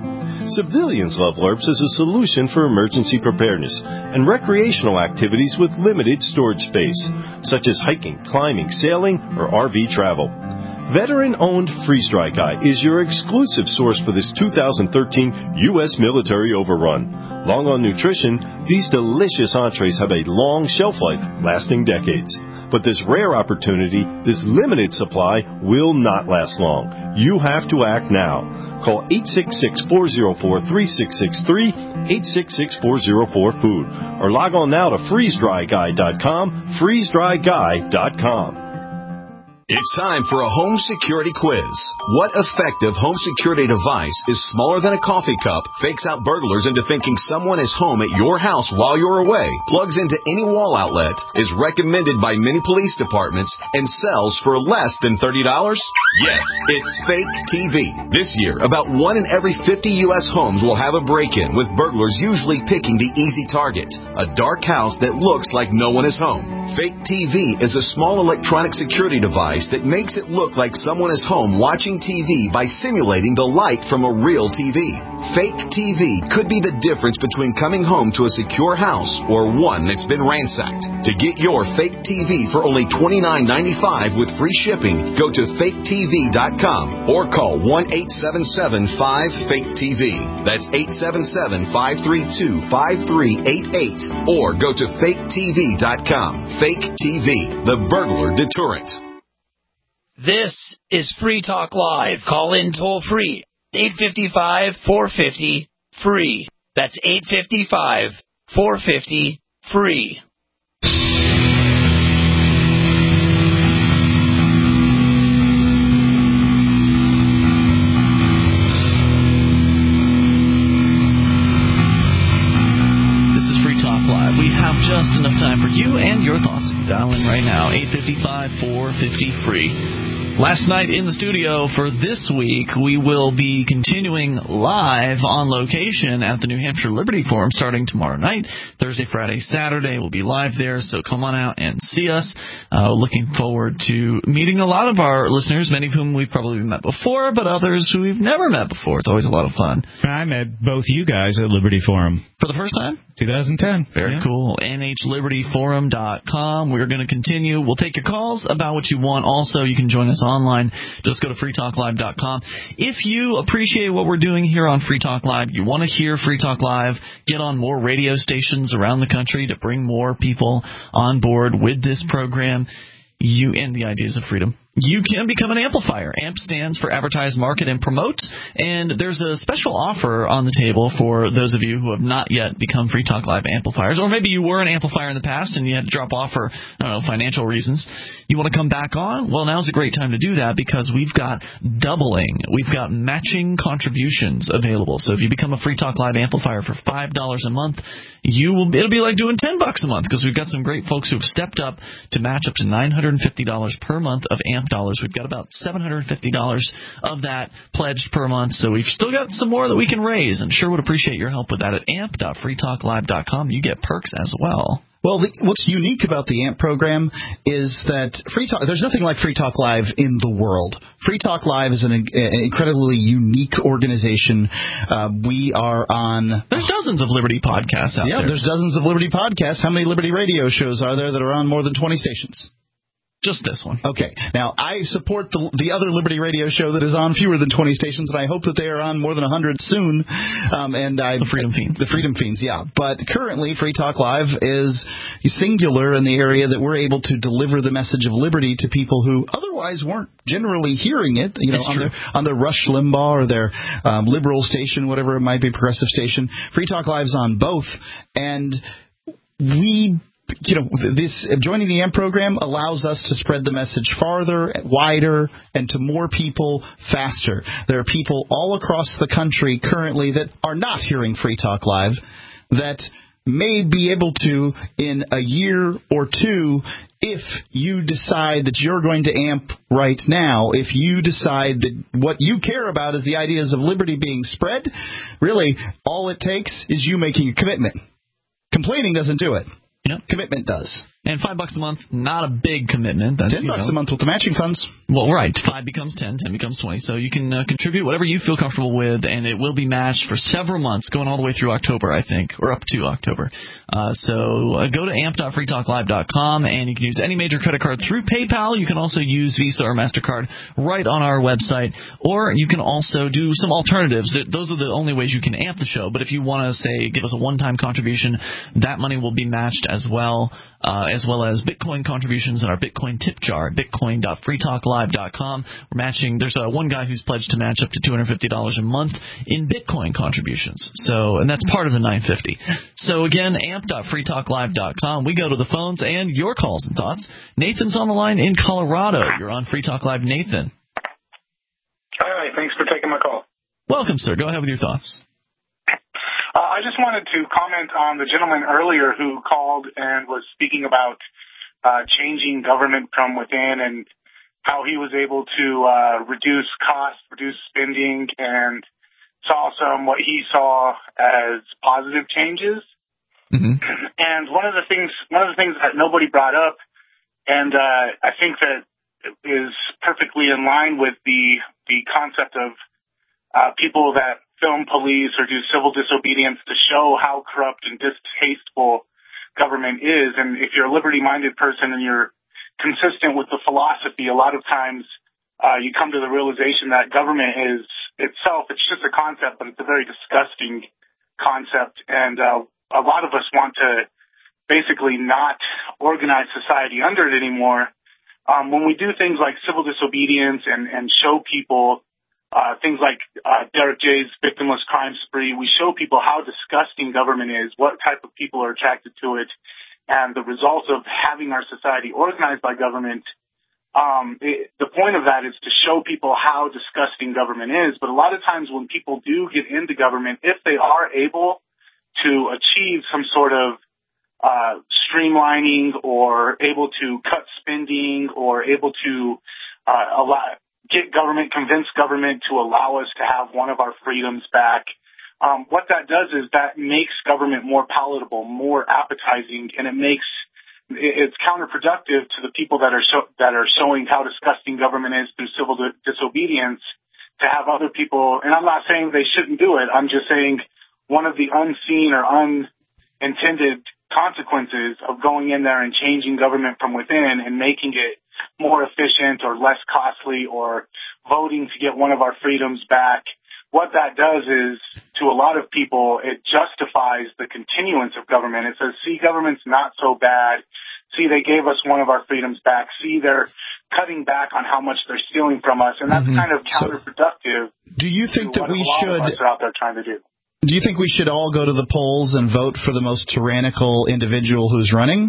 Civilians love LURPS as a solution for emergency preparedness and recreational activities with limited storage space, such as hiking, climbing, sailing, or R V travel. Veteran-owned Freeze Dry Guy is your exclusive source for this two thousand thirteen U S military overrun. Long on nutrition, these delicious entrees have a long shelf life, lasting decades. But this rare opportunity, this limited supply, will not last long. You have to act now. Call eight six six, four zero four, three six six three, eight six six, four zero four, food, or log on now to freeze dry guy dot com, freeze dry guy dot com. It's time for a home security quiz. What effective home security device is smaller than a coffee cup, fakes out burglars into thinking someone is home at your house while you're away, plugs into any wall outlet, is recommended by many police departments, and sells for less than thirty dollars? Yes, it's Fake T V. This year, about one in every fifty U S homes will have a break-in, with burglars usually picking the easy target, a dark house that looks like no one is home. Fake T V is a small electronic security device that makes it look like someone is home watching T V by simulating the light from a real T V. Fake T V could be the difference between coming home to a secure house or one that's been ransacked. To get your fake T V for only twenty-nine ninety-five with free shipping, go to fake T V dot com or call one eight seven seven, five, fake T V. That's eight seven seven, five three two, five three eight eight or go to fake T V dot com. Fake T V, the burglar deterrent. This is Free Talk Live. Call in toll free. eight five five, four five zero, free. That's eight five five, four five zero, free. We have just enough time for you and your thoughts. Dial in right now, eight five five, four five zero, free. Last night in the studio for this week, we will be continuing live on location at the New Hampshire Liberty Forum starting tomorrow night. Thursday, Friday, Saturday, we'll be live there, so come on out and see us. Uh, looking forward to meeting a lot of our listeners, many of whom we've probably met before, but others who we've never met before. It's always a lot of fun. I met both you guys at Liberty Forum. For the first time? twenty ten. Very yeah. cool. N H liberty forum dot com. We're going to continue. We'll take your calls about what you want. Also, you can join us online. Just go to free talk live dot com. If you appreciate what we're doing here on Free Talk Live, you want to hear Free Talk Live, get on more radio stations around the country to bring more people on board with this program, you and the ideas of freedom, you can become an amplifier. A M P stands for Advertise, Market, and Promote, and there's a special offer on the table for those of you who have not yet become Free Talk Live amplifiers, or maybe you were an amplifier in the past and you had to drop off for, I don't know, financial reasons. You want to come back on? Well, now's a great time to do that because we've got doubling. We've got matching contributions available. So if you become a Free Talk Live amplifier for five dollars a month, you will. It'll be like doing ten bucks a month because we've got some great folks who have stepped up to match up to nine hundred fifty dollars per month of amp dollars. We've got about seven hundred fifty dollars of that pledged per month, so we've still got some more that we can raise, and sure would appreciate your help with that at amp dot free talk live dot com. You get perks as well. Well, the, what's unique about the A M P program is that Free Talk, there's nothing like Free Talk Live in the world. Free Talk Live is an, an incredibly unique organization. Uh, we are on... There's dozens of Liberty podcasts out yeah, there. Yeah, there's dozens of Liberty podcasts. How many Liberty radio shows are there that are on more than twenty stations? Just this one. Okay. Now, I support the the other Liberty radio show that is on fewer than twenty stations, and I hope that they are on more than one hundred soon. Um, and I, the Freedom Fiends. The Freedom Fiends, yeah. But currently, Free Talk Live is singular in the area that we're able to deliver the message of liberty to people who otherwise weren't generally hearing it, you know, on their, on their Rush Limbaugh or their um, liberal station, whatever it might be, progressive station. Free Talk Live's on both, and we... You know, this joining the A M P program allows us to spread the message farther, wider, and to more people faster. There are people all across the country currently that are not hearing Free Talk Live that may be able to in a year or two if you decide that you're going to A M P right now. If you decide that what you care about is the ideas of liberty being spread, really all it takes is you making a commitment. Complaining doesn't do it. Yep. Commitment does. And five bucks a month, not a big commitment. That's, ten bucks you know, a month with the matching funds. Well, right. Five becomes ten, ten becomes twenty. So you can uh, contribute whatever you feel comfortable with, and it will be matched for several months, going all the way through October, I think, or up to October. Uh, so uh, go to amp dot free talk live dot com, and you can use any major credit card through PayPal. You can also use Visa or MasterCard right on our website, or you can also do some alternatives. Those are the only ways you can amp the show. But if you want to, say, give us a one-time contribution, that money will be matched as well, uh, as well as Bitcoin contributions in our Bitcoin tip jar at bitcoin dot free talk live dot com. We're matching. There's uh, one guy who's pledged to match up to two hundred fifty dollars a month in Bitcoin contributions. So, and that's part of the nine hundred fifty dollars. So again, amp dot free talk live dot com. We go to the phones and your calls and thoughts. Nathan's on the line in Colorado. You're on Free Talk Live, Nathan. Hi, thanks for taking my call. Welcome, sir. Go ahead with your thoughts. Uh, I just wanted to comment on the gentleman earlier who called and was speaking about uh, changing government from within and how he was able to uh, reduce costs, reduce spending, and saw some what he saw as positive changes. Mm-hmm. And one of the things, one of the things that nobody brought up, and uh, I think that is perfectly in line with the the concept of uh, people that film police or do civil disobedience to show how corrupt and distasteful government is. And if you're a liberty-minded person and you're consistent with the philosophy, a lot of times uh, you come to the realization that government is itself, it's just a concept, but it's a very disgusting concept. And uh, a lot of us want to basically not organize society under it anymore. Um, when we do things like civil disobedience and, and show people uh, things like uh, Derek J's victimless crime spree, we show people how disgusting government is, what type of people are attracted to it, and the results of having our society organized by government. Um, it, the point of that is to show people how disgusting government is. But a lot of times when people do get into government, if they are able to achieve some sort of uh, streamlining or able to cut spending or able to uh, allow, get government, convince government to allow us to have one of our freedoms back, um, what that does is that makes government more palatable, more appetizing, and it makes it's counterproductive to the people that are show, that are showing how disgusting government is through civil di- disobedience to have other people. And I'm not saying they shouldn't do it. I'm just saying one of the unseen or unintended consequences of going in there and changing government from within and making it more efficient or less costly or voting to get one of our freedoms back, what that does is, to a lot of people, it justifies the continuance of government. It says, see, government's not so bad. See, they gave us one of our freedoms back. See, they're cutting back on how much they're stealing from us, and that's mm-hmm. kind of counterproductive. So, do you think that we should? Of us are out there trying to do. Do you think we should all go to the polls and vote for the most tyrannical individual who's running?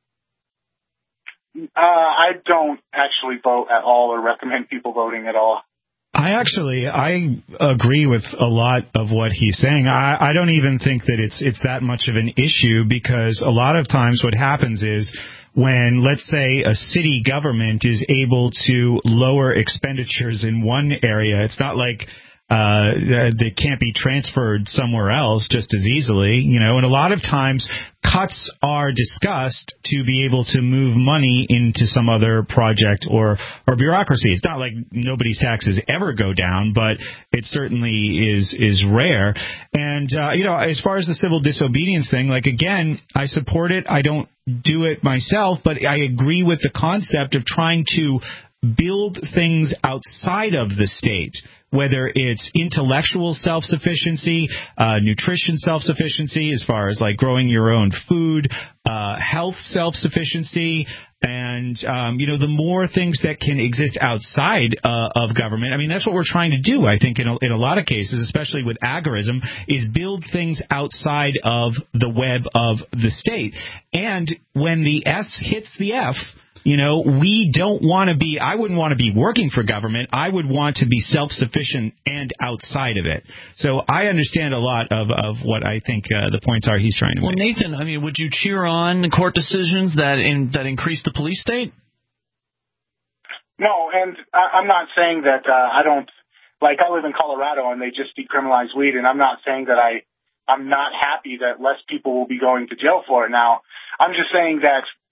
Uh, I don't actually vote at all or recommend people voting at all. I actually, I agree with a lot of what he's saying. I, I don't even think that it's it's that much of an issue, because a lot of times what happens is when, let's say, a city government is able to lower expenditures in one area, it's not like Uh, they can't be transferred somewhere else just as easily, you know, and a lot of times cuts are discussed to be able to move money into some other project or, or bureaucracy. It's not like nobody's taxes ever go down, but it certainly is, is rare. And, uh, you know, as far as the civil disobedience thing, like, again, I support it. I don't do it myself, but I agree with the concept of trying to build things outside of the state, whether it's intellectual self-sufficiency, uh, nutrition self-sufficiency as far as like growing your own food, uh, health self-sufficiency, and, um, you know, the more things that can exist outside uh, of government. I mean, that's what we're trying to do, I think, in a, in a lot of cases, especially with agorism, is build things outside of the web of the state. And when the S hits the F, you know, we don't want to be, I wouldn't want to be working for government. I would want to be self-sufficient and outside of it. So I understand a lot of, of what I think uh, the points are he's trying to well, make. Well, Nathan, I mean, would you cheer on court decisions that in, that increase the police state? No, and I, I'm not saying that uh, I don't, like I live in Colorado and they just decriminalized weed, and I'm not saying that I, I'm not happy that less people will be going to jail for it now. I'm just saying that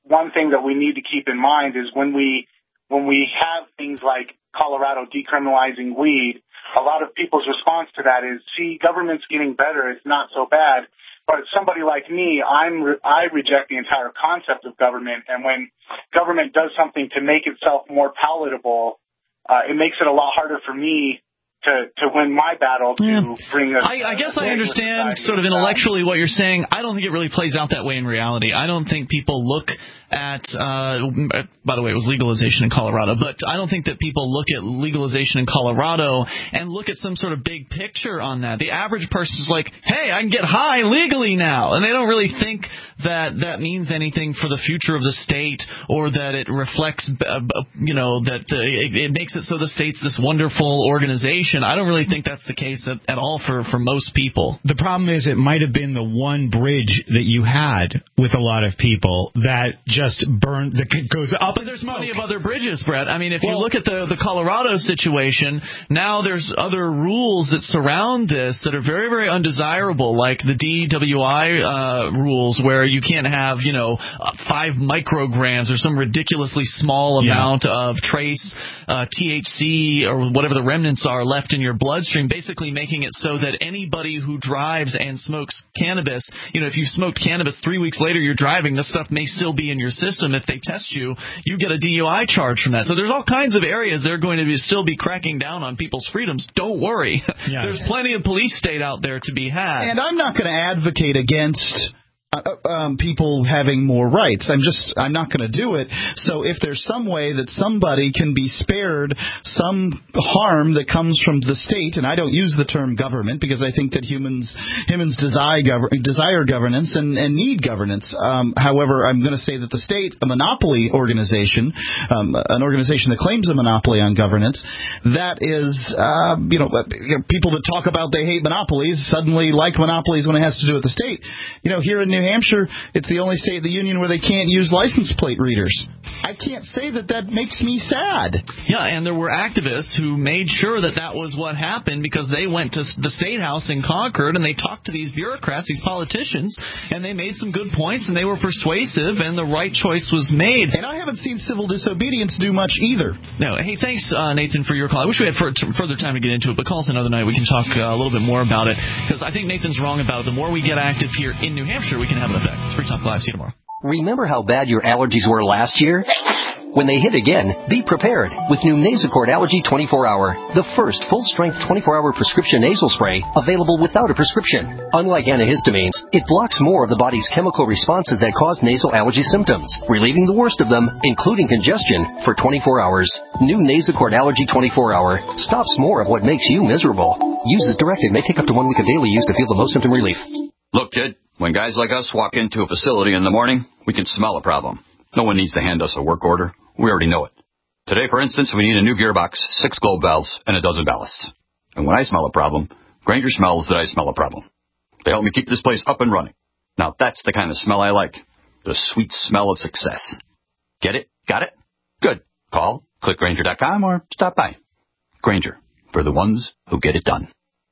one thing that we need to keep in mind is when we when we have things like Colorado decriminalizing weed, a lot of people's response to that is, see, government's getting better, it's not so bad. But somebody like me, I'm re- I reject the entire concept of government, and when government does something to make itself more palatable, uh, it makes it a lot harder for me to, to win my battle to yeah. bring us. I, I guess I understand sort of intellectually what you're saying. I don't think it really plays out that way in reality. I don't think people look at, uh, by the way, it was legalization in Colorado, but I don't think that people look at legalization in Colorado and look at some sort of big picture on that. The average person is like, hey, I can get high legally now. And they don't really think that that means anything for the future of the state, or that it reflects, uh, you know, that uh, it, it makes it so the state's this wonderful organization. I don't really think that's the case at, at all for, for most people. The problem is it might have been the one bridge that you had with a lot of people that just burned, that goes up. But there's plenty of other bridges, Brett. I mean, if well, you look at the, the Colorado situation, now there's other rules that surround this that are very, very undesirable, like the D W I uh, rules, where you can't have, you know, five micrograms or some ridiculously small amount yeah. of trace uh, T H C or whatever the remnants are left in your bloodstream, basically making it so that anybody who drives and smokes cannabis, you know, if you smoked cannabis three weeks later you're driving, this stuff may still be in your system. If they test you, you get a D U I charge from that. So there's all kinds of areas they're going to be, still be cracking down on people's freedoms. Don't worry. Yeah. There's plenty of police state out there to be had. And I'm not going to advocate against Uh, um, people having more rights. I'm just, I'm not going to do it. So if there's some way that somebody can be spared some harm that comes from the state, and I don't use the term government because I think that humans humans desire, gov- desire governance and, and need governance. Um, however, I'm going to say that the state, a monopoly organization, um, an organization that claims a monopoly on governance, that is, uh, you know, people that talk about they hate monopolies suddenly like monopolies when it has to do with the state. You know, here in New Hampshire, it's the only state in the union where they can't use license plate readers. I can't say that that makes me sad. Yeah, and there were activists who made sure that that was what happened because they went to the State House in Concord and they talked to these bureaucrats, these politicians, and they made some good points and they were persuasive and the right choice was made. And I haven't seen civil disobedience do much either. No, hey, thanks, uh, Nathan, for your call. I wish we had for, further time to get into it, but call us another night. We can talk uh, a little bit more about it because I think Nathan's wrong about it. The more we get active here in New Hampshire, we can have an effect. It's Free Talk Live. See you tomorrow. Remember how bad your allergies were last year? When they hit again, be prepared with new Nasacort Allergy twenty-four hour, the first full-strength twenty-four hour prescription nasal spray available without a prescription. Unlike antihistamines, it blocks more of the body's chemical responses that cause nasal allergy symptoms, relieving the worst of them, including congestion, for twenty-four hours. New Nasacort Allergy twenty-four hour stops more of what makes you miserable. Use as directed. May take up to one week of daily use to feel the most symptom relief. Look, kid, when guys like us walk into a facility in the morning, we can smell a problem. No one needs to hand us a work order. We already know it. Today, for instance, we need a new gearbox, six globe valves, and a dozen ballasts. And when I smell a problem, Grainger smells that I smell a problem. They help me keep this place up and running. Now, that's the kind of smell I like. The sweet smell of success. Get it? Got it? Good. Call, click Grainger dot com, or stop by. Grainger, for the ones who get it done.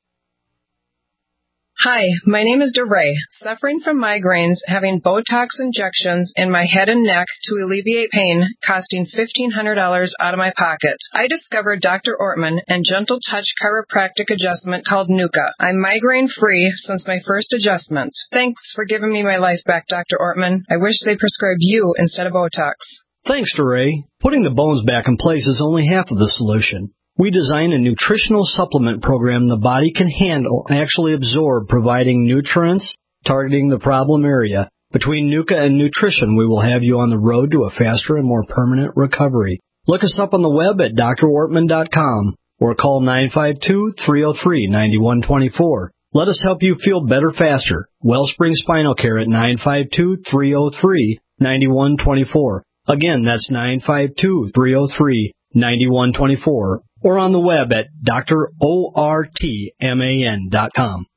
Hi, my name is DeRay. Suffering from migraines, having Botox injections in my head and neck to alleviate pain, costing fifteen hundred dollars out of my pocket. I discovered Doctor Ortman and Gentle Touch chiropractic adjustment called Nuka. I'm migraine-free since my first adjustments. Thanks for giving me my life back, Doctor Ortman. I wish they prescribed you instead of Botox. Thanks, DeRay. Putting the bones back in place is only half of the solution. We design a nutritional supplement program the body can handle and actually absorb, providing nutrients, targeting the problem area. Between Nuka and nutrition, we will have you on the road to a faster and more permanent recovery. Look us up on the web at D R ortman dot com or call nine five two, three oh three, nine one two four. Let us help you feel better faster. Wellspring Spinal Care at nine five two, three oh three, nine one two four. Again, that's nine five two, three oh three, nine one two four. Or on the web at D R ortman dot com.